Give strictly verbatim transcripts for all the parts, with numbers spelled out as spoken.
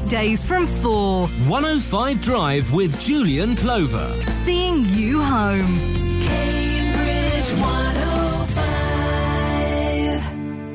weekdays from four. one oh five Drive with Julian Clover. Seeing you home. Cambridge one oh five.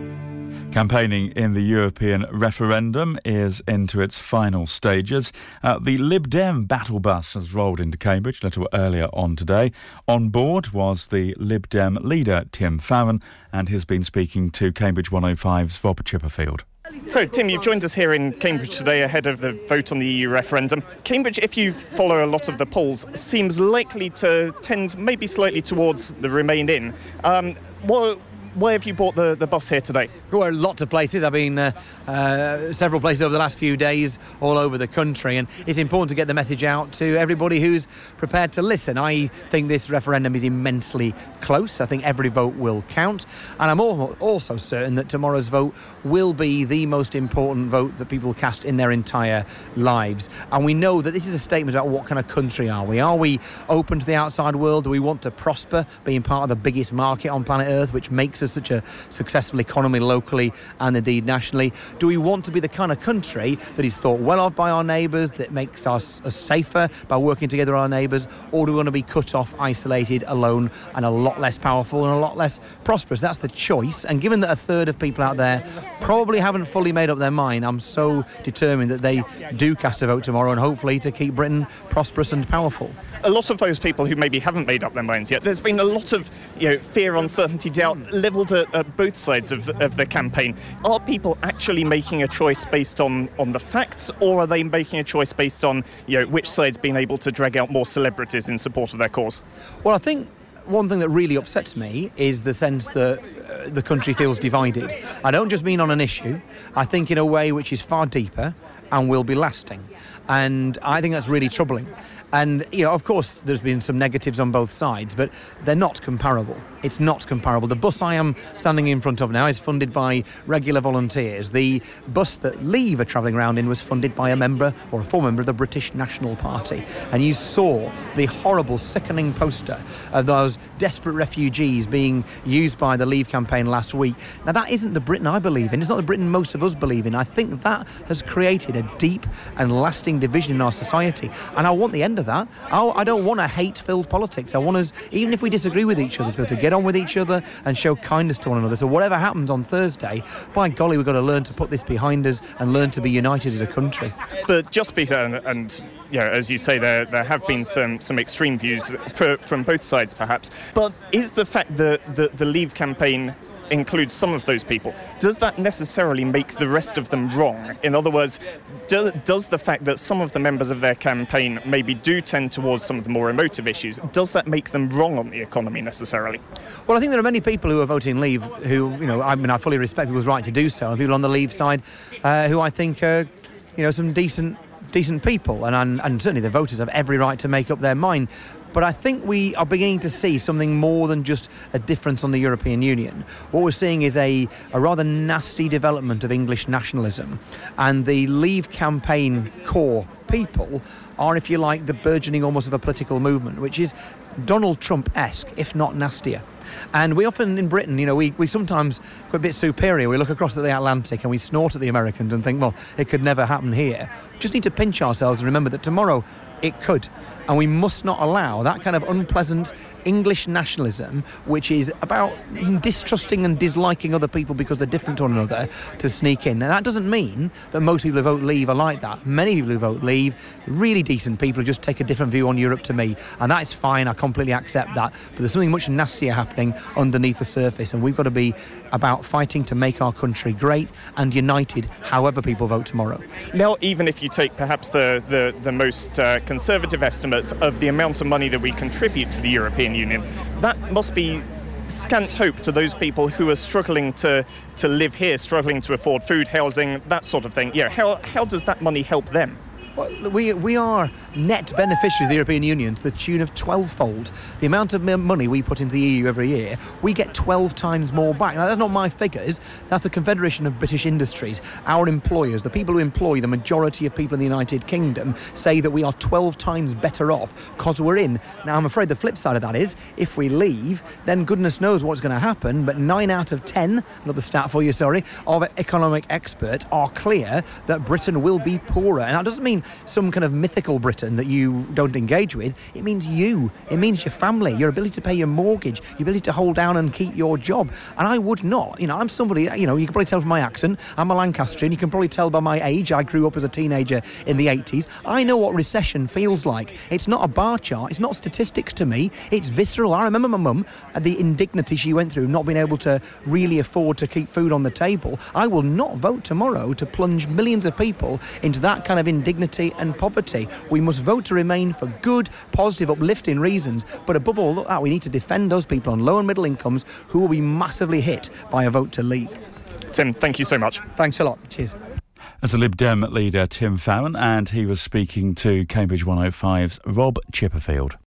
Campaigning in the European referendum is into its final stages. Uh, the Lib Dem battle bus has rolled into Cambridge a little earlier on today. On board was the Lib Dem leader, Tim Farron, and he's been speaking to Cambridge one oh five's Robert Chipperfield. So, Tim, you've joined us here in Cambridge today ahead of the vote on the E U referendum. Cambridge, if you follow a lot of the polls, seems likely to tend maybe slightly towards the Remain in. Um, what... Where have you bought the, the bus here today? Well, lots of places. I've been uh, uh, several places over the last few days all over the country, and it's important to get the message out to everybody who's prepared to listen. I think this referendum is immensely close. I think every vote will count, and I'm also certain that tomorrow's vote will be the most important vote that people cast in their entire lives. And we know that this is a statement about what kind of country are we? Are we open to the outside world? Do we want to prosper, being part of the biggest market on planet Earth, which makes us such a successful economy locally and indeed nationally? Do we want to be the kind of country that is thought well of by our neighbours, that makes us, us safer by working together with our neighbours, or do we want to be cut off, isolated, alone, and a lot less powerful and a lot less prosperous? That's the choice, and given that a third of people out there probably haven't fully made up their mind, I'm so determined that they do cast a vote tomorrow, and hopefully to keep Britain prosperous and powerful. A lot of those people who maybe haven't made up their minds yet, there's been a lot of, you know, fear, uncertainty, doubt levelled at, at both sides of the, of the campaign. Are people actually making a choice based on, on the facts, or are they making a choice based on, you know, which side's been able to drag out more celebrities in support of their cause? Well, I think one thing that really upsets me is the sense that uh, the country feels divided. I don't just mean on an issue. I think in a way which is far deeper and will be lasting. And I think that's really troubling. And, you know, of course, there's been some negatives on both sides, but they're not comparable. It's not comparable. The bus I am standing in front of now is funded by regular volunteers. The bus that Leave are travelling around in was funded by a member or a former member of the British National Party. And you saw the horrible, sickening poster of those desperate refugees being used by the Leave campaign last week. Now, that isn't the Britain I believe in. It's not the Britain most of us believe in. I think that has created a deep and lasting division in our society. And I want the end of that. I don't want a hate-filled politics. I want us, even if we disagree with each other, to be able to get on with each other and show kindness to one another. So whatever happens on Thursday, by golly, we've got to learn to put this behind us and learn to be united as a country. But just Peter, and, and you know, as you say, there there have been some some extreme views for, from both sides, perhaps. But is the fact that the, the Leave campaign includes some of those people, does that necessarily make the rest of them wrong? In other words, do, does the fact that some of the members of their campaign maybe do tend towards some of the more emotive issues, does that make them wrong on the economy necessarily? Well, I think there are many people who are voting Leave who, you know, I mean, I fully respect people's right to do so, and people on the Leave side uh, who I think are, you know, some decent decent people, and, and and certainly the voters have every right to make up their mind. But I think we are beginning to see something more than just a difference on the European Union. What we're seeing is a, a rather nasty development of English nationalism, and the Leave campaign core people are, if you like, the burgeoning almost of a political movement, which is Donald Trump-esque, if not nastier. And we often in Britain, you know, we, we sometimes go a bit superior. We look across at the Atlantic and we snort at the Americans and think, well, it could never happen here. Just need to pinch ourselves and remember that tomorrow it could. And we must not allow that kind of unpleasant English nationalism, which is about distrusting and disliking other people because they're different to one another, to sneak in. Now, that doesn't mean that most people who vote Leave are like that. Many people who vote Leave, really decent people who just take a different view on Europe to me. And that's fine, I completely accept that. But there's something much nastier happening underneath the surface, and we've got to be about fighting to make our country great and united, however people vote tomorrow. Now, even if you take perhaps the, the, the most uh, conservative estimates of the amount of money that we contribute to the European Union, that must be scant hope to those people who are struggling to, to live here, struggling to afford food, housing, that sort of thing. Yeah, how, how does that money help them? Well, we we are net beneficiaries of the European Union to the tune of twelve-fold. The amount of money we put into the E U every year, we get twelve times more back. Now, that's not my figures. That's the Confederation of British Industries. Our employers, the people who employ the majority of people in the United Kingdom, say that we are twelve times better off because we're in. Now, I'm afraid the flip side of that is, if we leave, then goodness knows what's going to happen, but nine out of ten, another stat for you, sorry, of economic experts are clear that Britain will be poorer. And that doesn't mean some kind of mythical Britain that you don't engage with. It means you. It means your family, your ability to pay your mortgage, your ability to hold down and keep your job. And I would not. You know, I'm somebody, you know, you can probably tell from my accent, I'm a Lancastrian. You can probably tell by my age. I grew up as a teenager in the eighties. I know what recession feels like. It's not a bar chart. It's not statistics to me. It's visceral. I remember my mum and the indignity she went through, not being able to really afford to keep food on the table. I will not vote tomorrow to plunge millions of people into that kind of indignity and poverty. We must vote to remain for good, positive, uplifting reasons, but above all that, we need to defend those people on low and middle incomes who will be massively hit by a vote to leave. Tim, thank you so much. Thanks a lot. Cheers. As the Lib Dem leader Tim Farron, and he was speaking to Cambridge one oh five's Rob Chipperfield.